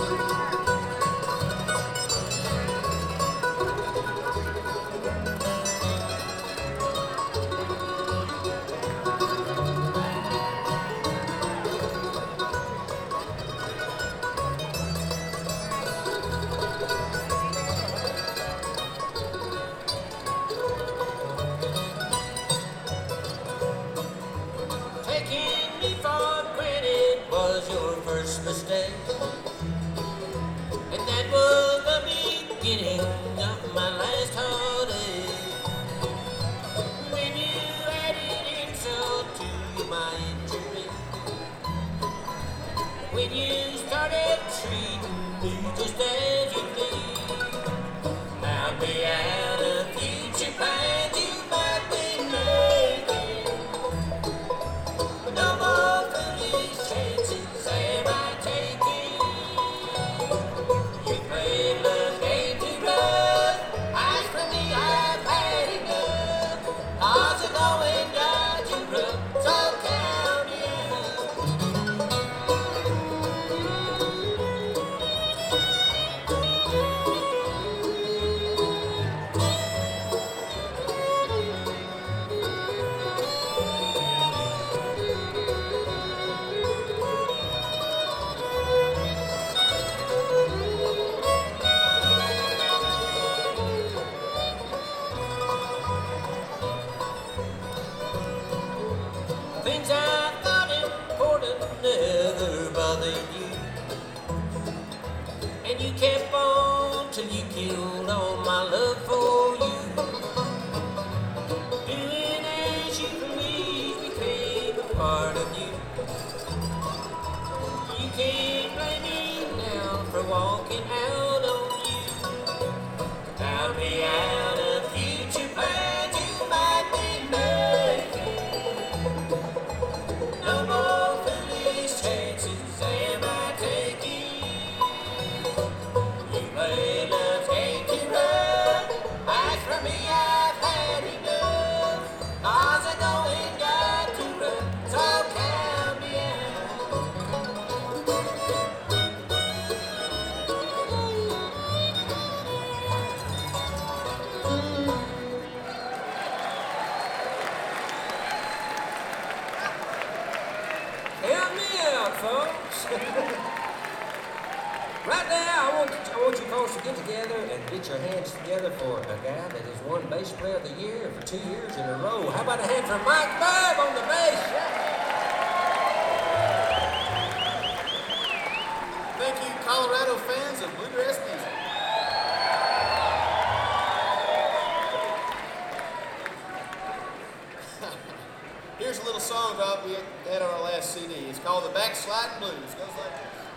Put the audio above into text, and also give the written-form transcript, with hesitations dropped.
Taking me for granted was your first mistake, and that was the beginning of my last heartache. Then you added insult to my injury when you started treating me just as you please. Now be out of future plans you might be making. No more foolish chances am I taking. You played love game too rough. As for me, I've had enough. Odds are going down too rough, so count me out. Things I thought important never bothered you, and you kept on till you killed all my love for you. Doing as you please became a part of you. You can't blame me now for walking out on you. I'll be out of future plans you might be making. No more foolish chances am I taking. You play love game too rough. As for me, I've had enough. Odds are going down too rough, so count me out. Count me out, folks. Right now, I want you folks to get together and get your hands together for a guy that has won Bass Player of the Year for 2 years in a row. How about a hand for Mike Bibb on the bass? Thank you, Colorado fans of bluegrass music. Here's a little song about we had on our last CD. It's called The Backsliding Blues. It goes like this.